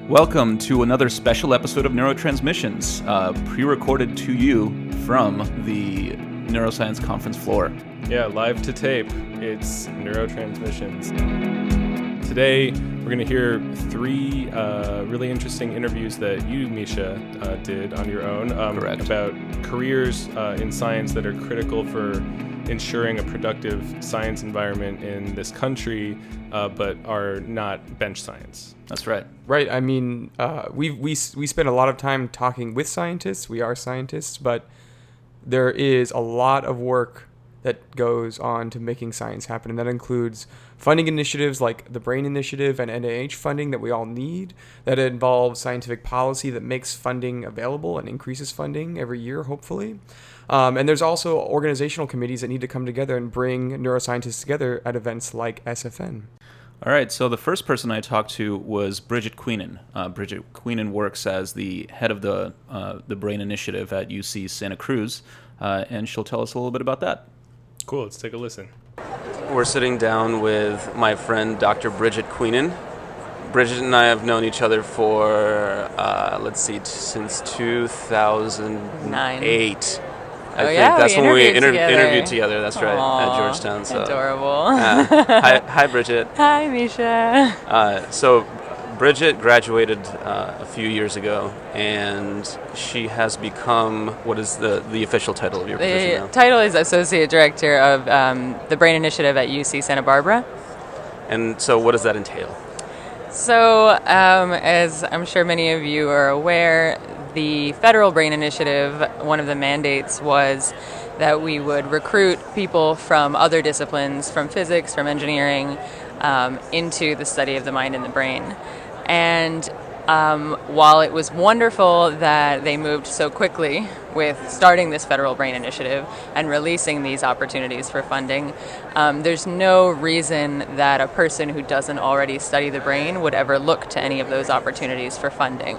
Welcome to another special episode of Neurotransmissions, pre-recorded to you from the Neuroscience Conference floor. Yeah, live to tape. It's Neurotransmissions. Today, we're going to hear three really interesting interviews that you, Misha, did on your own about careers in science that are critical for ensuring a productive science environment in this country, but are not bench science. That's right. Right. I mean, we spend a lot of time talking with scientists. We are scientists, but there is a lot of work that goes on to making science happen, and that includes funding initiatives like the BRAIN Initiative and NIH funding that we all need. That involves scientific policy that makes funding available and increases funding every year, hopefully. And there's also organizational committees that need to come together and bring neuroscientists together at events like SFN. All right, so the first person I talked to was Bridget Queenan. Bridget Queenan works as the head of the BRAIN Initiative at UC Santa Cruz, and she'll tell us a little bit about that. Cool, let's take a listen. We're sitting down with my friend Dr. Bridget Queenan. Bridget and I have known each other for, since 2008. I think that's when we interviewed together. That's right, at Georgetown. So. Adorable. Hi, Bridget. Hi, Misha. So Bridget graduated a few years ago, and she has become, what is the official title of your position now? The title is Associate Director of the BRAIN Initiative at UC Santa Barbara. And so what does that entail? So, as I'm sure many of you are aware, the Federal BRAIN Initiative, one of the mandates was that we would recruit people from other disciplines, from physics, from engineering, into the study of the mind and the brain. And while it was wonderful that they moved so quickly with starting this Federal BRAIN Initiative and releasing these opportunities for funding, there's no reason that a person who doesn't already study the brain would ever look to any of those opportunities for funding.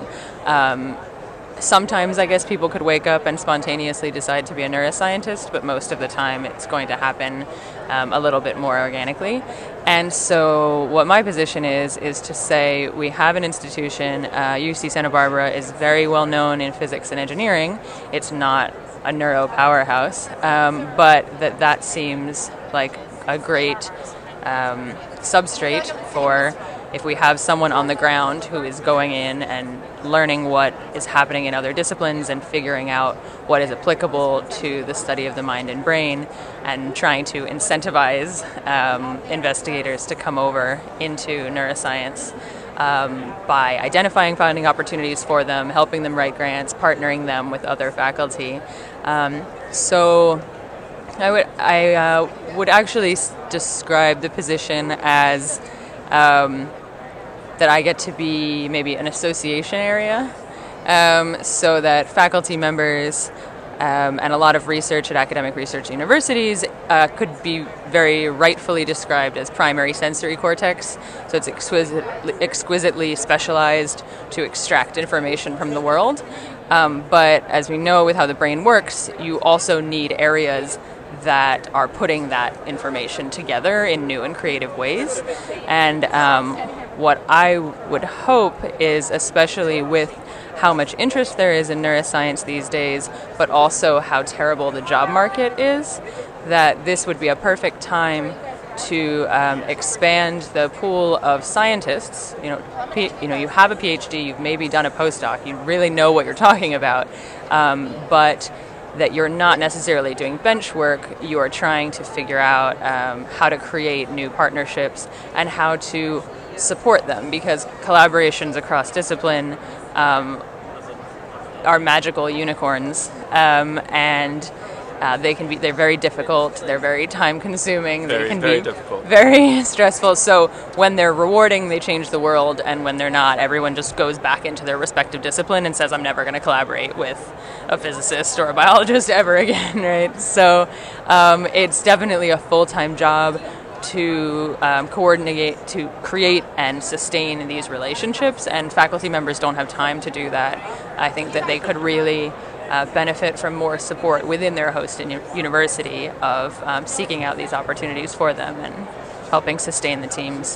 Sometimes, I guess, people could wake up and spontaneously decide to be a neuroscientist, but most of the time it's going to happen a little bit more organically. And so what my position is to say we have an institution, UC Santa Barbara is very well known in physics and engineering. It's not a neuro powerhouse, but that seems like a great substrate for if we have someone on the ground who is going in and learning what is happening in other disciplines and figuring out what is applicable to the study of the mind and brain and trying to incentivize investigators to come over into neuroscience by identifying funding opportunities for them, helping them write grants, partnering them with other faculty. So I would actually describe the position as that I get to be maybe an association area, so that faculty members and a lot of research at academic research universities could be very rightfully described as primary sensory cortex. So it's exquisitely specialized to extract information from the world. But as we know with how the brain works, you also need areas that are putting that information together in new and creative ways. And what I would hope is, especially with how much interest there is in neuroscience these days, but also how terrible the job market is, that this would be a perfect time to expand the pool of scientists. You have a PhD, you've maybe done a postdoc, you really know what you're talking about, but that you're not necessarily doing bench work, you are trying to figure out how to create new partnerships and how to support them, because collaborations across discipline are magical unicorns, and they're very difficult, they're very time consuming, they can be difficult, very stressful. So when they're rewarding, they change the world, and when they're not, everyone just goes back into their respective discipline and says, I'm never going to collaborate with a physicist or a biologist ever again, right? So it's definitely a full-time job to coordinate, to create and sustain these relationships, and faculty members don't have time to do that. I think that they could really benefit from more support within their host university of seeking out these opportunities for them and helping sustain the teams.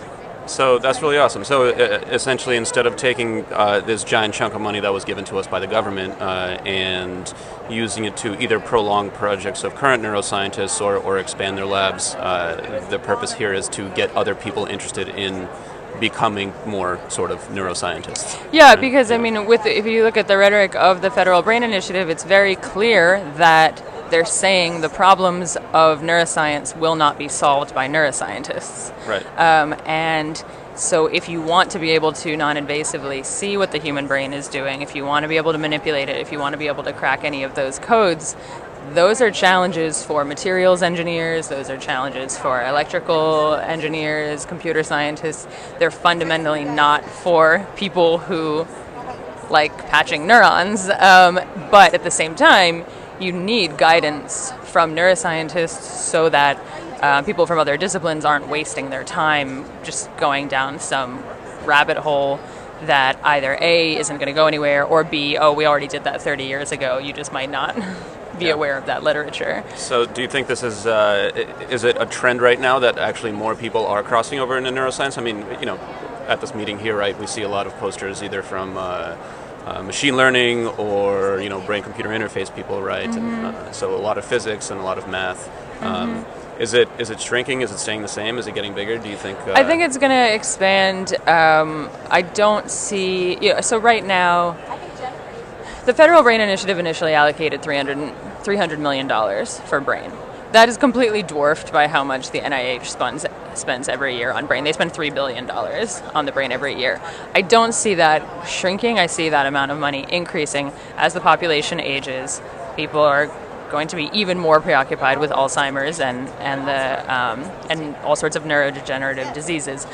So that's really awesome. So essentially, instead of taking this giant chunk of money that was given to us by the government and using it to either prolong projects of current neuroscientists or expand their labs, the purpose here is to get other people interested in becoming more sort of neuroscientists. Yeah, because I mean, if you look at the rhetoric of the Federal Brain Initiative, it's very clear that they're saying the problems of neuroscience will not be solved by neuroscientists. Right. And so if you want to be able to non-invasively see what the human brain is doing, if you want to be able to manipulate it, if you want to be able to crack any of those codes, those are challenges for materials engineers, those are challenges for electrical engineers, computer scientists. They're fundamentally not for people who like patching neurons, but at the same time, you need guidance from neuroscientists so that people from other disciplines aren't wasting their time just going down some rabbit hole that either A, isn't going to go anywhere, or B, oh, we already did that 30 years ago. You just might not be aware of that literature. So do you think this is it a trend right now that actually more people are crossing over into neuroscience? I mean, you know, at this meeting here, right, we see a lot of posters either from machine learning or, you know, brain-computer interface people, right? Mm-hmm. And, so a lot of physics and a lot of math. Is it shrinking? Is it staying the same? Is it getting bigger? Do you think? I think it's going to expand. I don't see. So right now, the Federal Brain Initiative initially allocated $300 million for brain. That is completely dwarfed by how much the NIH spends every year on brain. They spend $3 billion on the brain every year. I don't see that shrinking. I see that amount of money increasing as the population ages. People are going to be even more preoccupied with Alzheimer's and all sorts of neurodegenerative diseases.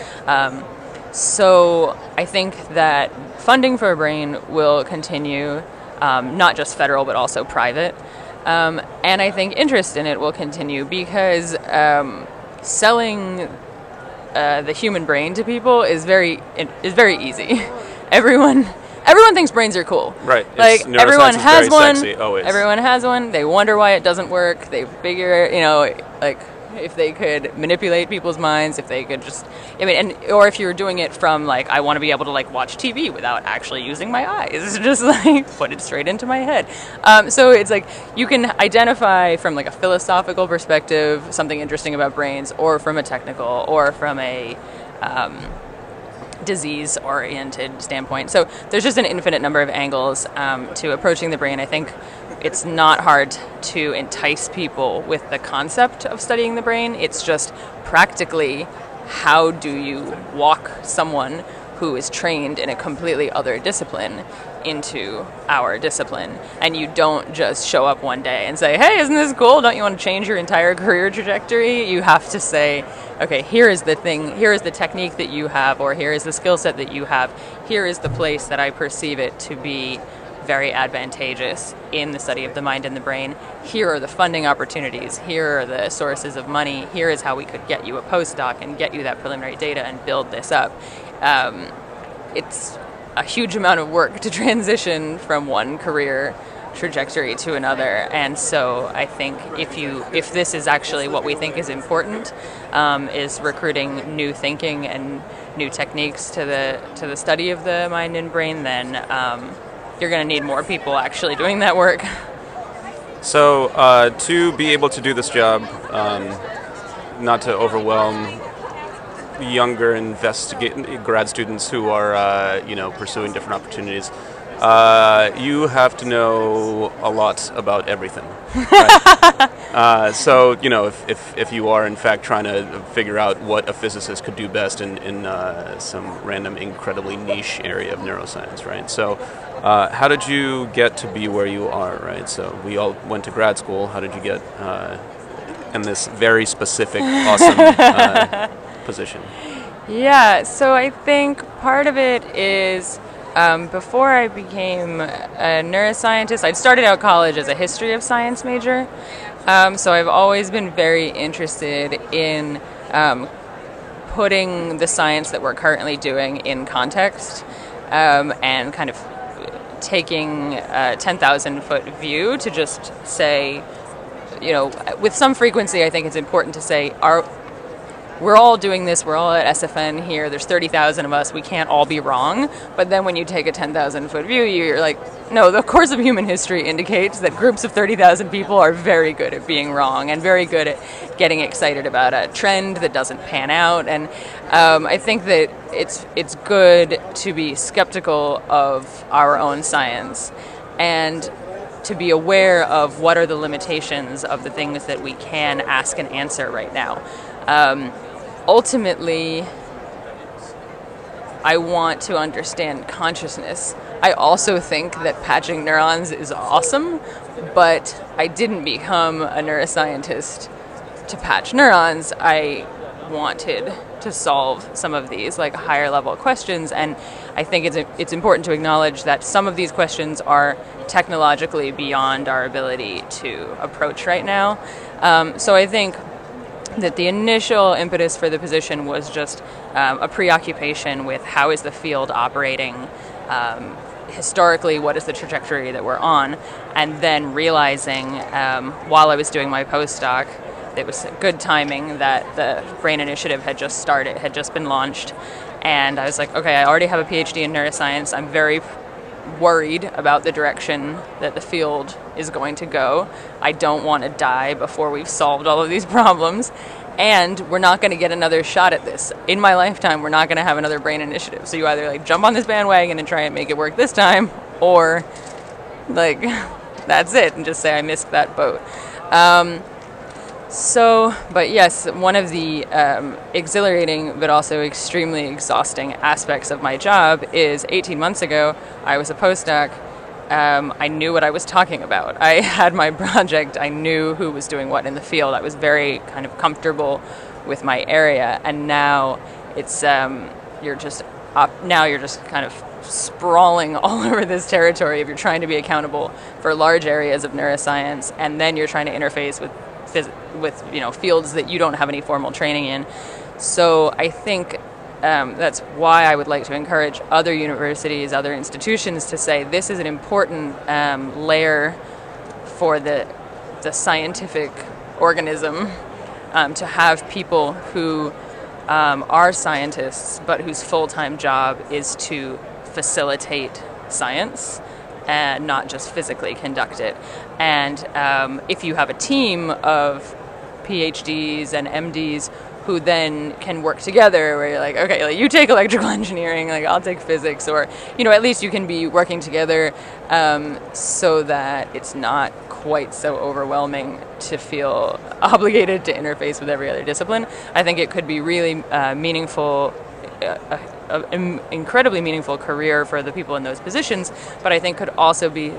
So I think that funding for a brain will continue, not just federal but also private. And I think interest in it will continue because selling the human brain to people is very easy. Everyone thinks brains are cool. Right. Like everyone has one. Sexy, always. Everyone has one. They wonder why it doesn't work. They figure, like if they could manipulate people's minds, if they could just, or if you're doing it from like, I want to be able to like watch TV without actually using my eyes, just like put it straight into my head. So it's like you can identify from like a philosophical perspective something interesting about brains, or from a technical, or from a disease-oriented standpoint. So there's just an infinite number of angles to approaching the brain. I think it's not hard to entice people with the concept of studying the brain. It's just practically, how do you walk someone who is trained in a completely other discipline into our discipline? And you don't just show up one day and say, hey, isn't this cool? Don't you want to change your entire career trajectory? You have to say, okay, here is the thing, here is the technique that you have, or here is the skill set that you have. Here is the place that I perceive it to be very advantageous in the study of the mind and the brain. Here are the funding opportunities. Here are the sources of money. Here is how we could get you a postdoc and get you that preliminary data and build this up. It's a huge amount of work to transition from one career trajectory to another, and so I think if this is actually what we think is important, is recruiting new thinking and new techniques to the study of the mind and brain, then you're going to need more people actually doing that work. So to be able to do this job, not to overwhelm younger grad students who are pursuing different opportunities, you have to know a lot about everything. Right? So if you are in fact trying to figure out what a physicist could do best in some random incredibly niche area of neuroscience, right? So how did you get to be where you are, right? So we all went to grad school. How did you get in this very specific, awesome position? Yeah, so I think part of it is before I became a neuroscientist, I'd started out college as a history of science major. So I've always been very interested in putting the science that we're currently doing in context, and kind of taking a 10,000-foot view to just say, with some frequency, I think it's important to say, we're all doing this, we're all at SFN here, there's 30,000 of us, we can't all be wrong. But then when you take a 10,000 foot view, you're like, no, the course of human history indicates that groups of 30,000 people are very good at being wrong and very good at getting excited about a trend that doesn't pan out. And I think that it's good to be skeptical of our own science and to be aware of what are the limitations of the things that we can ask and answer right now. Ultimately, I want to understand consciousness. I also think that patching neurons is awesome, but I didn't become a neuroscientist to patch neurons. I wanted to solve some of these like higher level questions, and I think it's important to acknowledge that some of these questions are technologically beyond our ability to approach right now. So I think that the initial impetus for the position was just a preoccupation with how is the field operating historically, what is the trajectory that we're on, and then realizing while I was doing my postdoc, it was good timing that the Brain Initiative had just started, had just been launched, and I was like, okay, I already have a PhD in neuroscience. I'm very worried about the direction that the field is going to go. I don't want to die before we've solved all of these problems, and we're not going to get another shot at this. In my lifetime, we're not going to have another Brain Initiative. So you either like jump on this bandwagon and try and make it work this time, or like that's it and just say I missed that boat. But yes, one of the exhilarating but also extremely exhausting aspects of my job is 18 months ago, I was a postdoc. I knew what I was talking about. I had my project. I knew who was doing what in the field. I was very kind of comfortable with my area. And now it's you're just kind of sprawling all over this territory if you're trying to be accountable for large areas of neuroscience, and then you're trying to interface with fields that you don't have any formal training in. So I think that's why I would like to encourage other universities, other institutions to say this is an important layer for the scientific organism to have people who are scientists but whose full-time job is to facilitate science and not just physically conduct it. And if you have a team of PhDs and MDs who then can work together, where you're like, okay, like you take electrical engineering, like I'll take physics, or at least you can be working together so that it's not quite so overwhelming to feel obligated to interface with every other discipline. I think it could be really meaningful. An incredibly meaningful career for the people in those positions, but I think could also be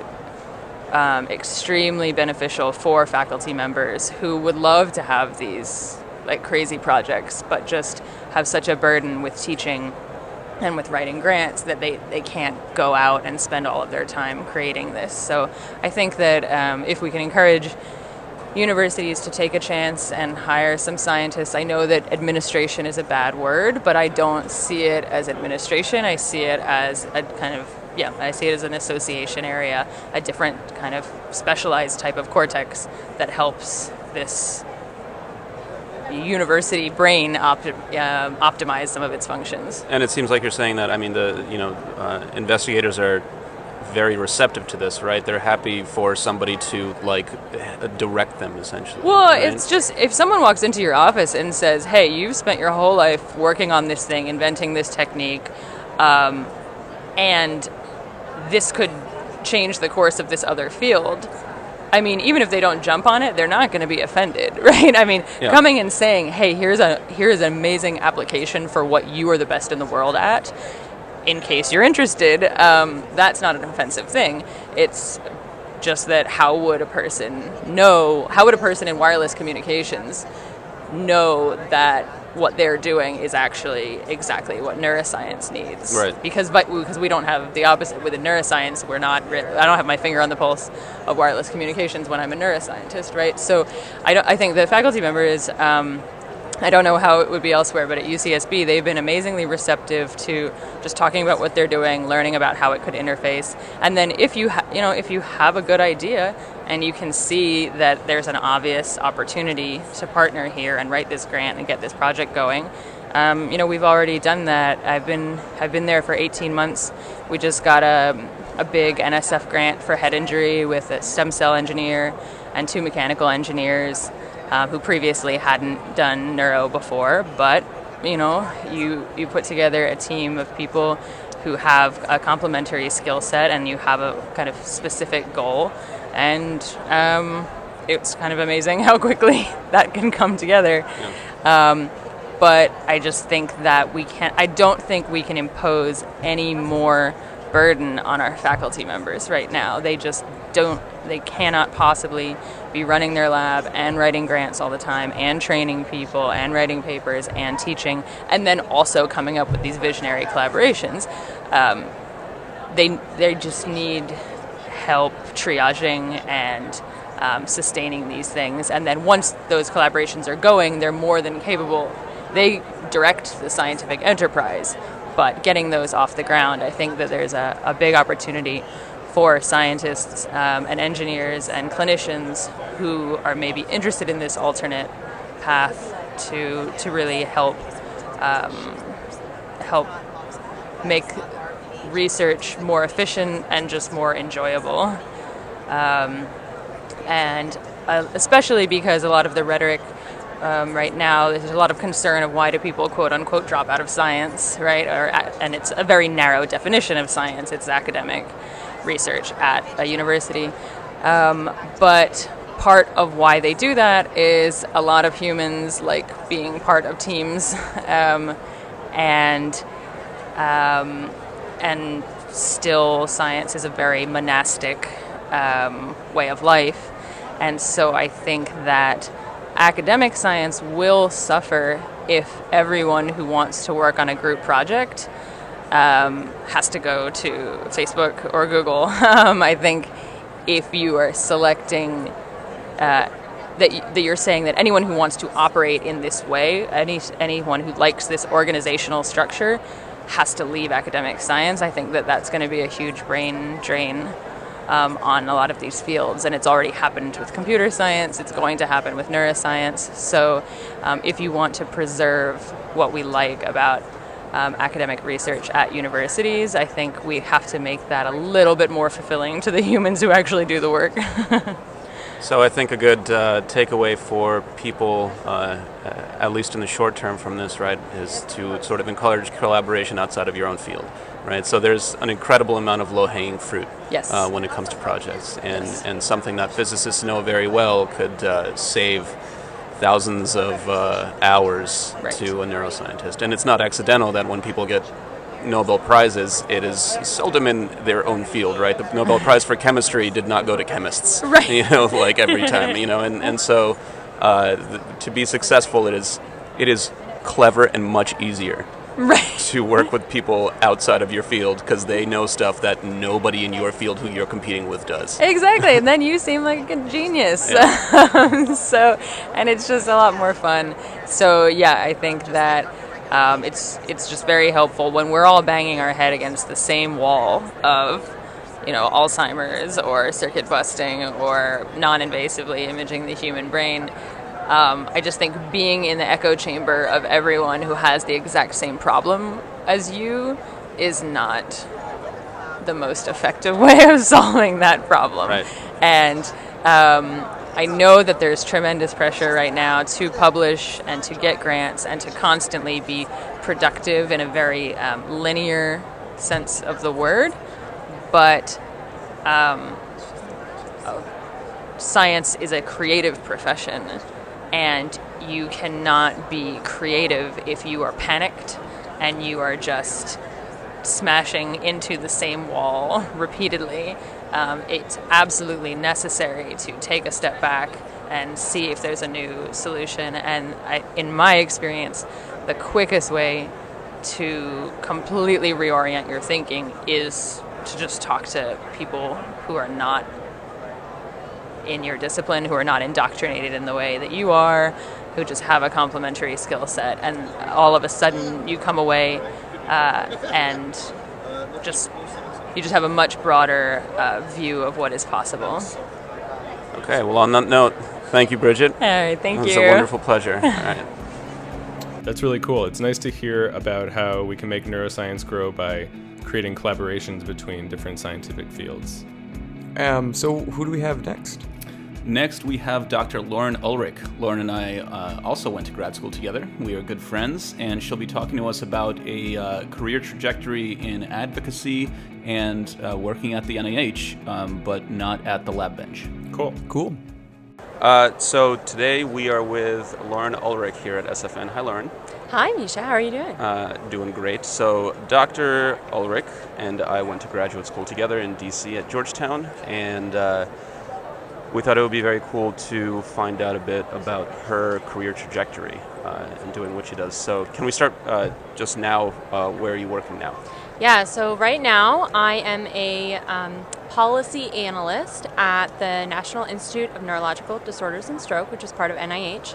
extremely beneficial for faculty members who would love to have these like crazy projects, but just have such a burden with teaching and with writing grants that they can't go out and spend all of their time creating this. So I think that if we can encourage universities to take a chance and hire some scientists. I know that administration is a bad word, but I don't see it as administration. I see it as a kind of, I see it as an association area, a different kind of specialized type of cortex that helps this university brain optimize some of its functions. And it seems like you're saying that, investigators are very receptive to this, right? They're happy for somebody to direct them, essentially. Well, right? It's just if someone walks into your office and says, "Hey, you've spent your whole life working on this thing, inventing this technique, and this could change the course of this other field." I mean, even if they don't jump on it, they're not going to be offended, right? I mean, coming and saying, "Hey, here's an amazing application for what you are the best in the world at. In case you're interested," that's not an offensive thing. It's just that how would a person in wireless communications know that what they're doing is actually exactly what neuroscience needs? Right. Because we don't have the opposite. Within neuroscience, I don't have my finger on the pulse of wireless communications when I'm a neuroscientist, right? So I think the faculty members I don't know how it would be elsewhere, but at UCSB, they've been amazingly receptive to just talking about what they're doing, learning about how it could interface. And then if you have a good idea and you can see that there's an obvious opportunity to partner here and write this grant and get this project going, we've already done that. I've been there for 18 months. We just got a big NSF grant for head injury with a stem cell engineer and 2 mechanical engineers who previously hadn't done neuro before. But, you put together a team of people who have a complementary skill set and you have a kind of specific goal. And it's kind of amazing how quickly that can come together. Yeah. But I just think that I don't think we can impose any more burden on our faculty members right now. They cannot possibly be running their lab and writing grants all the time and training people and writing papers and teaching and then also coming up with these visionary collaborations. They just need help triaging and sustaining these things. And then once those collaborations are going, they're more than capable. They direct the scientific enterprise, but getting those off the ground, I think that there's a big opportunity for scientists and engineers and clinicians who are maybe interested in this alternate path to really help make research more efficient and just more enjoyable. And especially because a lot of the rhetoric right now, there's a lot of concern of why do people quote unquote drop out of science, right? And it's a very narrow definition of science. It's academic research at a university. But part of why they do that is a lot of humans like being part of teams, and still science is a very monastic way of life. And so I think that academic science will suffer if everyone who wants to work on a group project has to go to Facebook or Google. I think if you are selecting that you're saying that anyone who wants to operate in this way, anyone who likes this organizational structure, has to leave academic science, I think that that's going to be a huge brain drain on a lot of these fields. And it's already happened with computer science. It's going to happen with neuroscience. So if you want to preserve what we like about academic research at universities, I think we have to make that a little bit more fulfilling to the humans who actually do the work. So I think a good takeaway for people, at least in the short term from this, right, is to sort of encourage collaboration outside of your own field, right? So there's an incredible amount of low-hanging fruit when it comes to projects, and something that physicists know very well could save thousands of hours to a neuroscientist. And it's not accidental that when people get Nobel Prizes, it is seldom in their own field, right? The Nobel Prize for chemistry did not go to chemists, like every time, and so to be successful, it is clever and much easier to work with people outside of your field because they know stuff that nobody in your field who you're competing with does. Exactly, and then you seem like a genius. And it's just a lot more fun. So yeah, I think that it's just very helpful when we're all banging our head against the same wall of, Alzheimer's or circuit busting or non-invasively imaging the human brain. I just think being in the echo chamber of everyone who has the exact same problem as you is not the most effective way of solving that problem. Right. And I know that there's tremendous pressure right now to publish and to get grants and to constantly be productive in a very linear sense of the word. But science is a creative profession, and you cannot be creative if you are panicked and you are just smashing into the same wall repeatedly. It's absolutely necessary to take a step back and see if there's a new solution. And in my experience, the quickest way to completely reorient your thinking is to just talk to people who are not in your discipline, who are not indoctrinated in the way that you are, who just have a complementary skill set, and all of a sudden you come away and you just have a much broader view of what is possible. Okay, well, on that note, thank you, Bridget. All right, thank you. It was a wonderful pleasure. All right. That's really cool. It's nice to hear about how we can make neuroscience grow by creating collaborations between different scientific fields. So who do we have next? Next, we have Dr. Lauren Ulrich. Lauren and I also went to grad school together. We are good friends, and she'll be talking to us about a career trajectory in advocacy and working at the NIH, but not at the lab bench. Cool. So today we are with Lauren Ulrich here at SFN. Hi, Lauren. Hi, Misha. How are you doing? Doing great. So Dr. Ulrich and I went to graduate school together in DC at Georgetown, and we thought it would be very cool to find out a bit about her career trajectory and doing what she does. So can we start just now? Where are you working now? Yeah, so right now I am a policy analyst at the National Institute of Neurological Disorders and Stroke, which is part of NIH.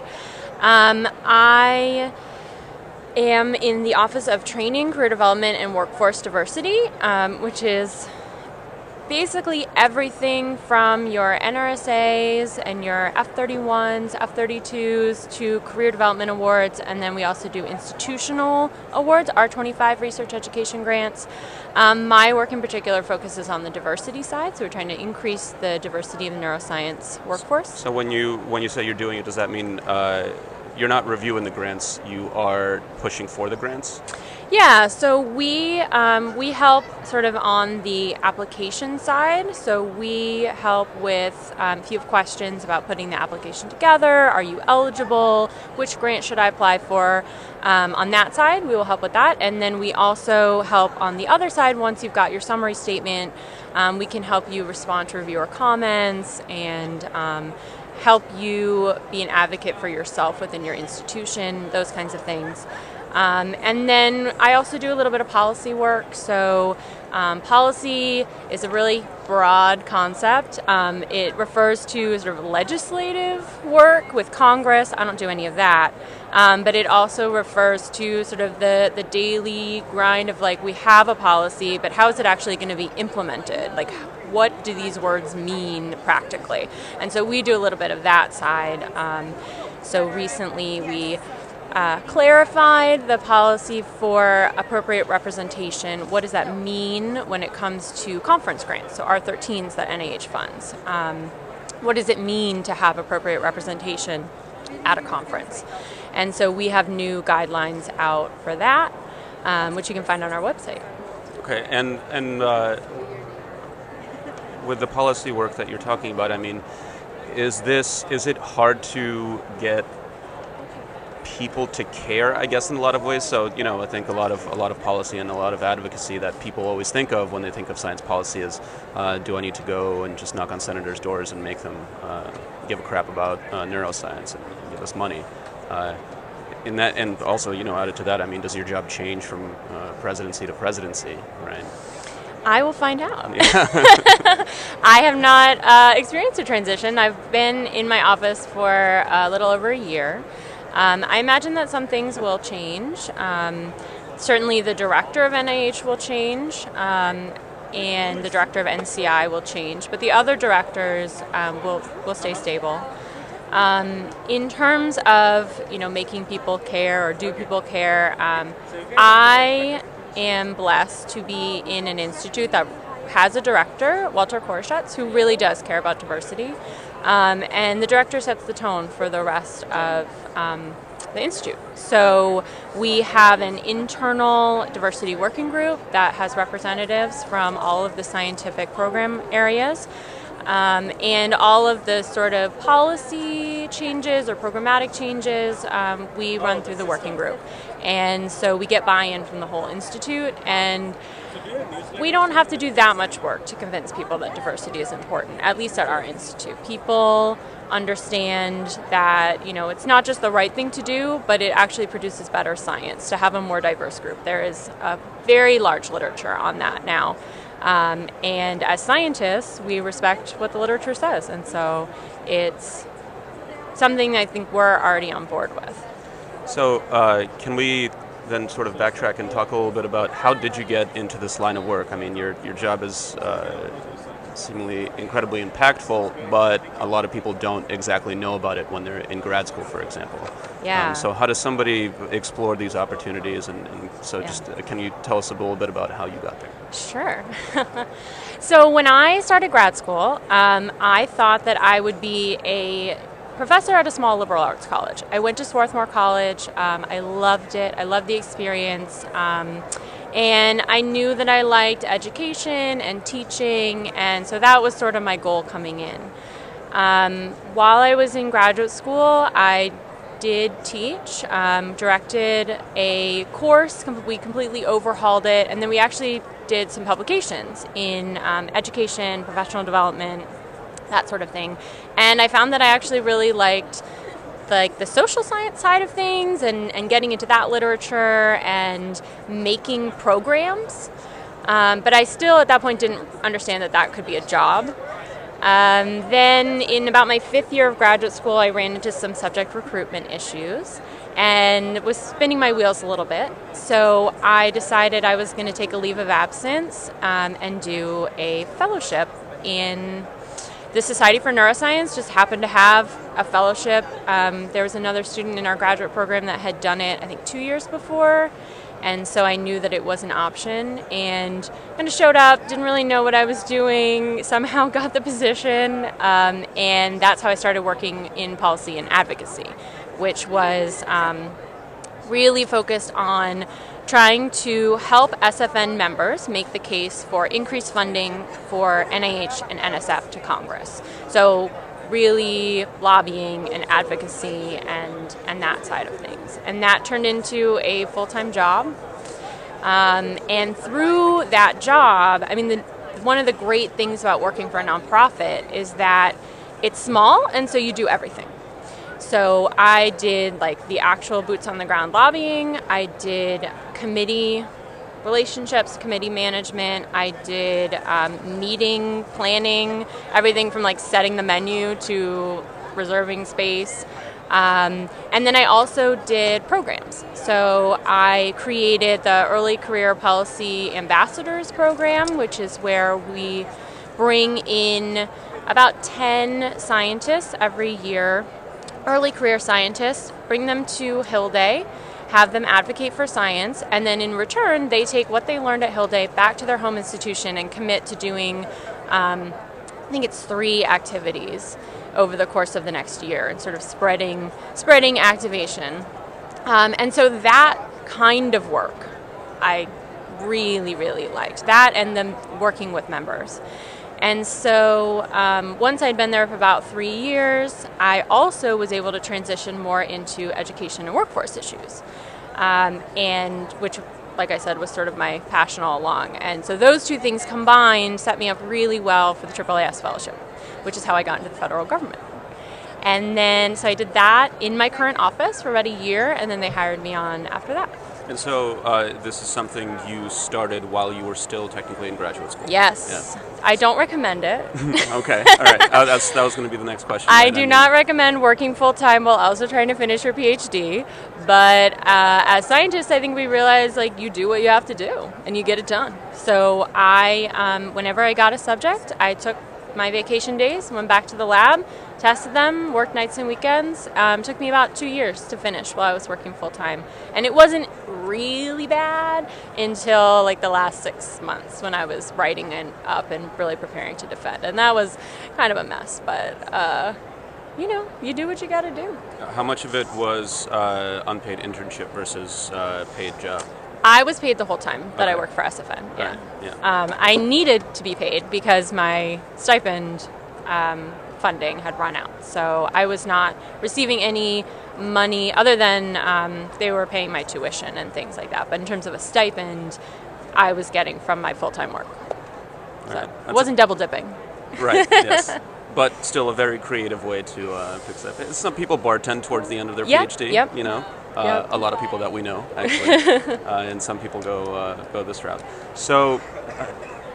I am in the Office of Training, Career Development, and Workforce Diversity, which is basically everything from your NRSAs and your F31s, F32s to career development awards, and then we also do institutional awards, R25 research education grants. My work in particular focuses on the diversity side, so we're trying to increase the diversity of the neuroscience workforce. So when you say you're doing it, does that mean you're not reviewing the grants, you are pushing for the grants? Yeah, so we help sort of on the application side. So we help with if you have questions about putting the application together, are you eligible, which grant should I apply for? On that side, we will help with that. And then we also help on the other side, once you've got your summary statement, we can help you respond to reviewer comments and help you be an advocate for yourself within your institution, those kinds of things. And then I also do a little bit of policy work. So policy is a really broad concept. It refers to sort of legislative work with Congress. I don't do any of that. But it also refers to sort of the daily grind of like, we have a policy, but how is it actually going to be implemented? Like, what do these words mean practically? And so we do a little bit of that side. So recently we clarified the policy for appropriate representation. What does that mean when it comes to conference grants, so R13s that NIH funds? What does it mean to have appropriate representation at a conference? And so we have new guidelines out for that, which you can find on our website. Okay, and with the policy work that you're talking about, I mean, is it hard to get people to care, I guess, in a lot of ways? So, I think a lot of policy and a lot of advocacy that people always think of when they think of science policy is, do I need to go and just knock on senators' doors and make them give a crap about neuroscience and give us money? In that, and also, added to that, I mean, does your job change from presidency to presidency, right? I will find out. Yeah. I have not experienced a transition. I've been in my office for a little over a year. I imagine that some things will change. Certainly the director of NIH will change, and the director of NCI will change, but the other directors will stay stable. In terms of making people care or do people care, I am blessed to be in an institute that has a director, Walter Koroshetz, who really does care about diversity. And the director sets the tone for the rest of the institute. So we have an internal diversity working group that has representatives from all of the scientific program areas. And all of the sort of policy changes or programmatic changes, we run through the working group. And so we get buy-in from the whole institute, and we don't have to do that much work to convince people that diversity is important, at least at our institute. People understand that, it's not just the right thing to do, but it actually produces better science to have a more diverse group. There is a very large literature on that now. And as scientists, we respect what the literature says. And so it's something I think we're already on board with. So can we then sort of backtrack and talk a little bit about how did you get into this line of work? I mean, your job is seemingly incredibly impactful, but a lot of people don't exactly know about it when they're in grad school, for example. Yeah. So how does somebody explore these opportunities? And so just can you tell us a little bit about how you got there? Sure. So when I started grad school, I thought that I would be a professor at a small liberal arts college. I went to Swarthmore College. I loved it. I loved the experience. And I knew that I liked education and teaching, and so that was sort of my goal coming in. While I was in graduate school, I did teach, directed a course. We completely overhauled it, and then we actually did some publications in education, professional development, that sort of thing. And I found that I actually really liked the social science side of things and getting into that literature and making programs. But I still at that point didn't understand that that could be a job. Then in about my 5th year of graduate school, I ran into some subject recruitment issues and was spinning my wheels a little bit. So I decided I was going to take a leave of absence and do a fellowship in the Society for Neuroscience. Just happened to have a fellowship. There was another student in our graduate program that had done it, I think, 2 years before. And so I knew that it was an option and kind of showed up, didn't really know what I was doing, somehow got the position. And that's how I started working in policy and advocacy, which was really focused on trying to help SFN members make the case for increased funding for NIH and NSF to Congress. So really lobbying and advocacy and that side of things. And that turned into a full-time job. And through that job, I mean, one of the great things about working for a nonprofit is that it's small, and so you do everything. So I did like the actual boots on the ground lobbying. I did committee relationships, committee management. I did meeting planning, everything from like setting the menu to reserving space. And then I also did programs. So I created the Early Career Policy Ambassadors Program, which is where we bring in about 10 scientists every year, early career scientists, bring them to Hill Day, have them advocate for science, and then in return, they take what they learned at Hill Day back to their home institution and commit to doing, I think it's 3 activities over the course of the next year, and sort of spreading activation. And so that kind of work, I really, really liked. That and them working with members. And so once I'd been there for about 3 years, I also was able to transition more into education and workforce issues, and which, like I said, was sort of my passion all along. And so those 2 things combined set me up really well for the AAAS Fellowship, which is how I got into the federal government. And then, so I did that in my current office for about a year, and then they hired me on after that. And so this is something you started while you were still technically in graduate school? Yes. Yeah. I don't recommend it. Okay. All right. That was going to be the next question. I do not recommend working full-time while also trying to finish your PhD. But as scientists, I think we realize, like, you do what you have to do, and you get it done. So I, whenever I got a subject, I took my vacation days, went back to the lab, tested them, worked nights and weekends. Took me about 2 years to finish while I was working full-time. And it wasn't really bad until like the last 6 months when I was writing it up and really preparing to defend. And that was kind of a mess, but you do what you got to do. How much of it was unpaid internship versus paid job? I was paid the whole time that I worked for SFN. Yeah. Right. Yeah. I needed to be paid because my stipend funding had run out. So I was not receiving any money other than they were paying my tuition and things like that. But in terms of a stipend, I was getting from my full-time work. So Right. it wasn't double dipping. Right, yes. But still a very creative way to fix that. Some people bartend towards the end of their PhD, Yep. you know. Yep. A lot of people that we know, actually. And some people go this route. So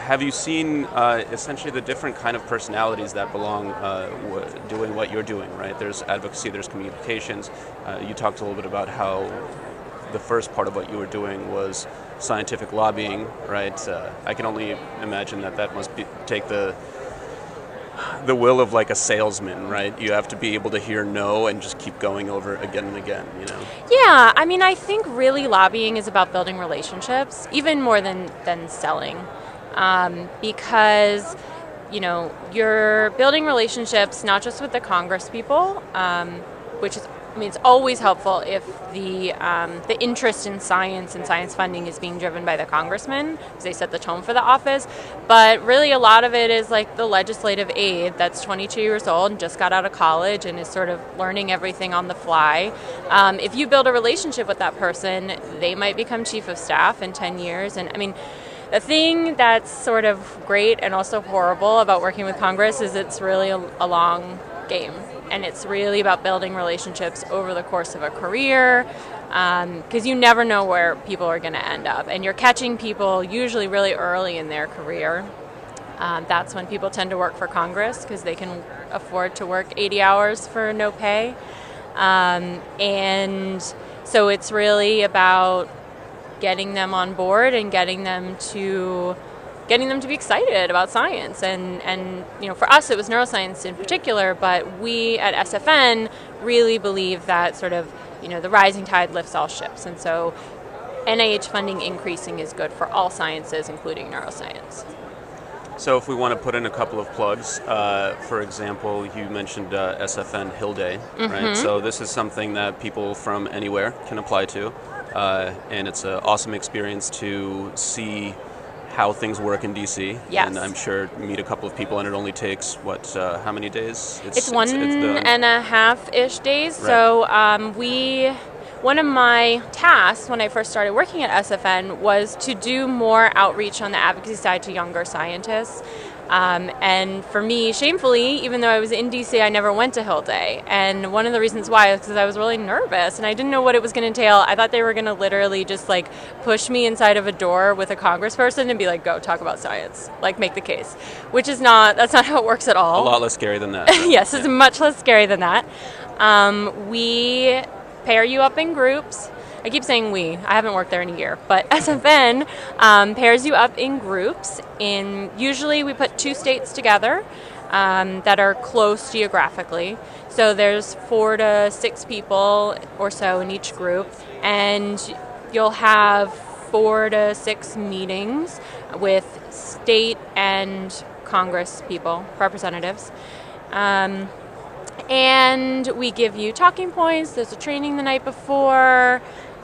have you seen essentially the different kind of personalities that belong doing what you're doing, right? There's advocacy, there's communications. You talked a little bit about how the first part of what you were doing was scientific lobbying, right? I can only imagine that must take the will of like a salesman, right? You have to be able to hear no and just keep going over again and again, you know? Yeah, I mean, I think really lobbying is about building relationships, even more than selling, because, you know, you're building relationships not just with the Congress people, which is, I mean, it's always helpful if the interest in science and science funding is being driven by the congressmen, because they set the tone for the office. But really, a lot of it is like the legislative aide that's 22 years old and just got out of college and is sort of learning everything on the fly. If you build a relationship with that person, they might become chief of staff in 10 years. And I mean, the thing that's sort of great and also horrible about working with Congress is it's really a long game. And it's really about building relationships over the course of a career, because you never know where people are going to end up. And you're catching people usually really early in their career. That's when people tend to work for Congress, because they can afford to work 80 hours for no pay. And so it's really about getting them on board and getting them to be excited about science. And you know, for us it was neuroscience in particular, but we at SFN really believe that sort of, you know, the rising tide lifts all ships. And so NIH funding increasing is good for all sciences, including neuroscience. So if we want to put in a couple of plugs, for example, you mentioned SFN Hill Day, right? So this is something that people from anywhere can apply to, and it's an awesome experience to see how things work in DC. Yes. And I'm sure meet a couple of people, and it only takes, how many days? It's one and a half-ish days. Right. So one of my tasks when I first started working at SFN was to do more outreach on the advocacy side to younger scientists. And for me, shamefully, even though I was in DC, I never went to Hill Day. And one of the reasons why is because I was really nervous and I didn't know what it was going to entail. I thought they were going to literally just like push me inside of a door with a congressperson and be like, go talk about science, like make the case, that's not how it works at all. A lot less scary than that. Yes, it's much less scary than that. We pair you up in groups. I keep saying we. I haven't worked there in a year. But SFN pairs you up in groups. Usually we put 2 states together that are close geographically. So there's 4 to 6 people or so in each group. And you'll have 4 to 6 meetings with state and Congress people, representatives. And we give you talking points. There's a training the night before.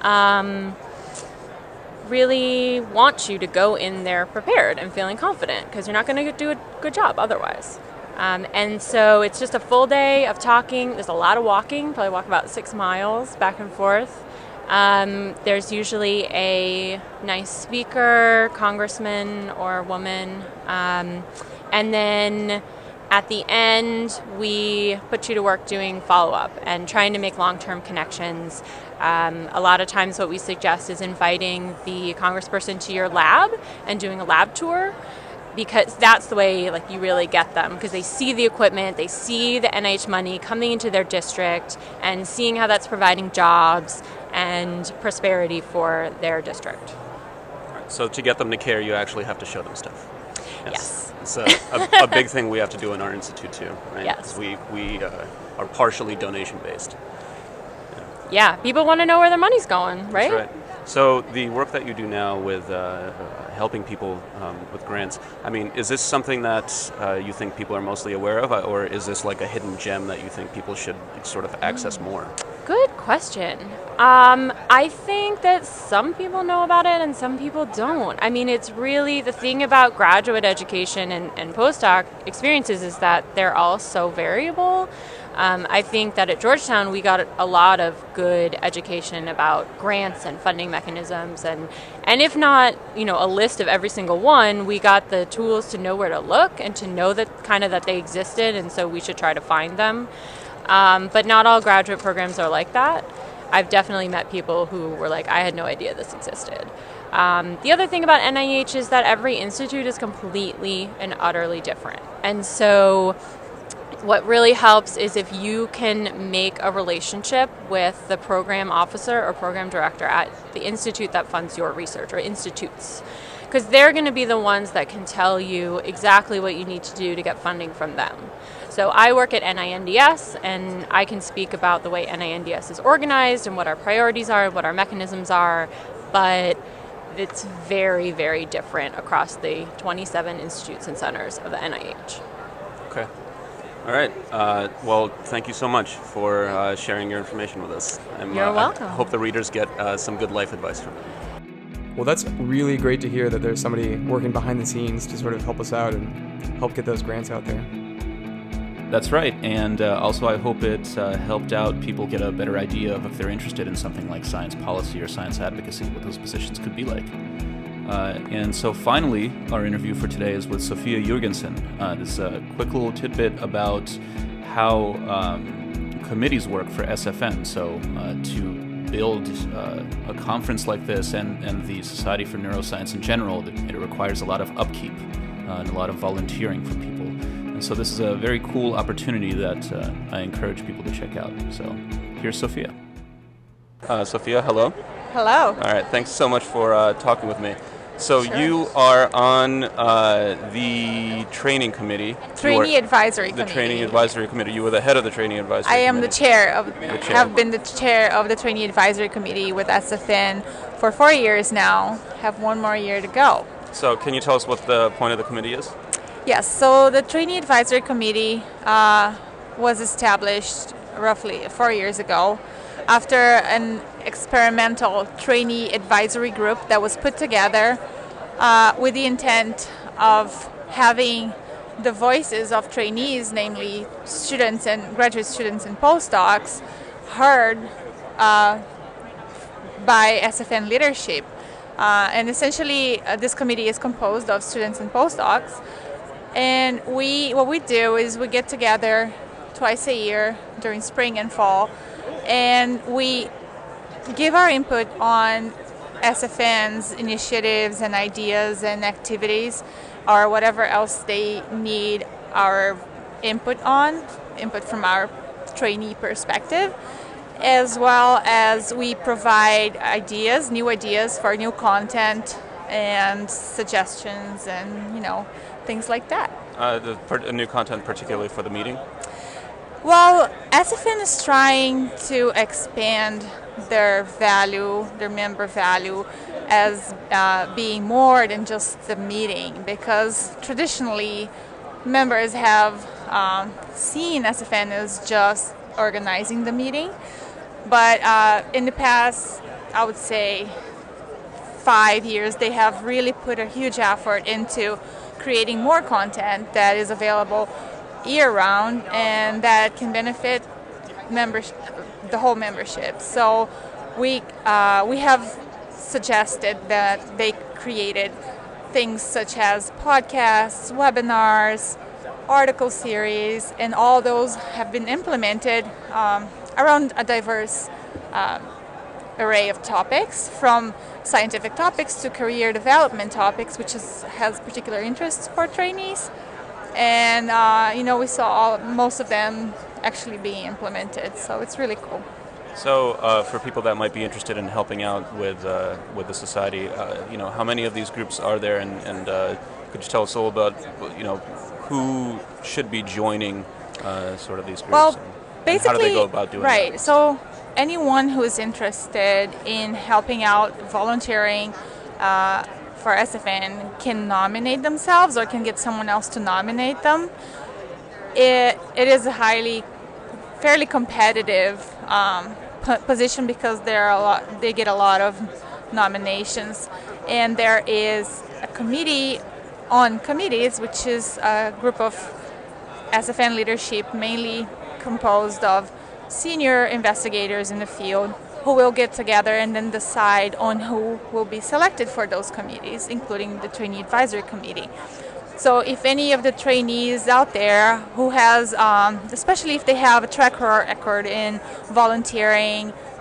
Really want you to go in there prepared and feeling confident, because you're not going to do a good job otherwise. And so it's just a full day of talking. There's a lot of walking, probably walk about 6 miles back and forth. There's usually a nice speaker, congressman or woman. And then at the end, we put you to work doing follow-up and trying to make long-term connections. A lot of times what we suggest is inviting the congressperson to your lab and doing a lab tour, because that's the way like you really get them, because they see the equipment, they see the NIH money coming into their district and seeing how that's providing jobs and prosperity for their district. So to get them to care, you actually have to show them stuff. Yes. It's a big thing we have to do in our institute too, right? Yes. We are partially donation-based. Yeah, people want to know where their money's going, right? That's right. So the work that you do now with helping people with grants, I mean, is this something that you think people are mostly aware of, or is this like a hidden gem that you think people should sort of access more? Good question. I think that some people know about it and some people don't. I mean, it's really the thing about graduate education and postdoc experiences is that they're all so variable. I think that at Georgetown we got a lot of good education about grants and funding mechanisms, and if not, you know, a list of every single one, we got the tools to know where to look and to know that kind of that they existed, and so we should try to find them. But not all graduate programs are like that. I've definitely met people who were like, I had no idea this existed. The other thing about NIH is that every institute is completely and utterly different. And so what really helps is if you can make a relationship with the program officer or program director at the institute that funds your research, or institutes, because they're going to be the ones that can tell you exactly what you need to do to get funding from them. So I work at NINDS, and I can speak about the way NINDS is organized and what our priorities are and what our mechanisms are, but it's very, very different across the 27 institutes and centers of the NIH. Okay. All right. Well, thank you so much for sharing your information with us. You're welcome. I hope the readers get some good life advice from it. Well, that's really great to hear that there's somebody working behind the scenes to sort of help us out and help get those grants out there. That's right, and also I hope it helped out people get a better idea of if they're interested in something like science policy or science advocacy, what those positions could be like. And so finally, our interview for today is with Sophia Jurgensen. This is a quick little tidbit about how committees work for SFN. So to build a conference like this and the Society for Neuroscience in general, it requires a lot of upkeep and a lot of volunteering from people. And so this is a very cool opportunity that I encourage people to check out. So here's Sophia. Sophia, hello. Hello. All right. Thanks so much for talking with me. So Sure. you are on the training committee. Trainee Advisory The Committee. training advisory committee. You were the head of the training advisory I am committee. the chair of. chair. Have been the chair of the Trainee Advisory Committee with SFN for 4 years now. Have one more year to go. So can you tell us what the point of the committee is? Yes. So the Trainee Advisory Committee was established roughly 4 years ago after an experimental trainee advisory group that was put together with the intent of having the voices of trainees, namely students and graduate students and postdocs, heard by SFN leadership. And essentially, this committee is composed of students and postdocs. And what we do is we get together twice a year during spring and fall, and we give our input on SFN's initiatives and ideas and activities, or whatever else they need our input from our trainee perspective, as well as we provide new ideas for new content and suggestions and, things like that. The new content particularly for the meeting? Well, SFN is trying to expand their member value as being more than just the meeting, because traditionally members have seen SFN as just organizing the meeting. But in the past, I would say 5 years, they have really put a huge effort into creating more content that is available year-round and that can benefit the whole membership. So we have suggested that they created things such as podcasts, webinars, article series, and all those have been implemented around a diverse array of topics, from scientific topics to career development topics, which has particular interests for trainees. And we saw most of them actually being implemented, so it's really cool. So for people that might be interested in helping out with the society, how many of these groups are there, and could you tell us a little about who should be joining sort of these groups? Well, and how do they go about doing right. that? So anyone who is interested in helping out, volunteering for SFN can nominate themselves or can get someone else to nominate them. It is a fairly competitive position because they get a lot of nominations, and there is a committee on committees, which is a group of SFN leadership mainly composed of senior investigators in the field who will get together and then decide on who will be selected for those committees, including the Trainee Advisory Committee. So if any of the trainees out there who has, especially if they have a track record in volunteering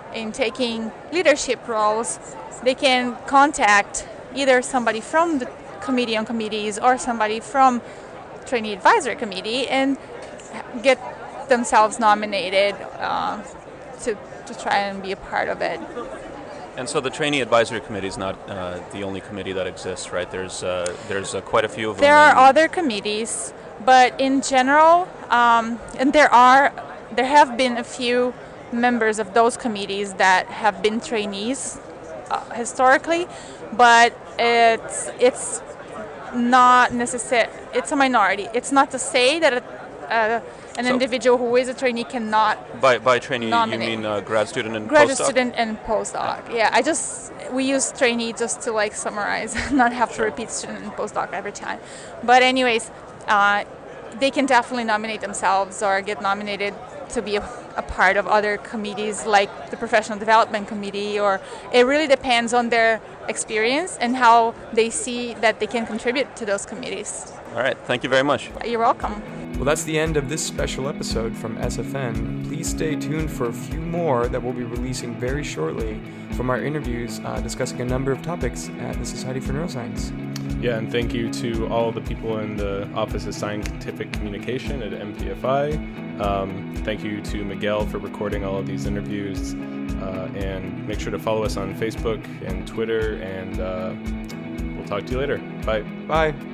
in taking leadership roles, they can contact either somebody from the Committee on Committees or somebody from Trainee Advisory Committee and get themselves nominated to try and be a part of it. And so the Trainee Advisory Committee is not the only committee that exists, right? There's quite a few of them. There are other committees, but in general, and there have been a few members of those committees that have been trainees historically, but it's not necessary. It's a minority. It's not to say that an individual who is a trainee cannot by trainee nominate. You mean grad student and graduate postdoc? student and postdoc. Yeah, we use trainee just to like summarize, not have to repeat student and postdoc every time. But anyways, they can definitely nominate themselves or get nominated to be a part of other committees like the Professional Development Committee, or it really depends on their experience and how they see that they can contribute to those committees. All right, thank you very much. You're welcome. Well, that's the end of this special episode from SFN. Please stay tuned for a few more that we'll be releasing very shortly from our interviews discussing a number of topics at the Society for Neuroscience. Yeah, and thank you to all the people in the Office of Scientific Communication at MPFI. Thank you to Miguel for recording all of these interviews. And make sure to follow us on Facebook and Twitter, and we'll talk to you later. Bye. Bye.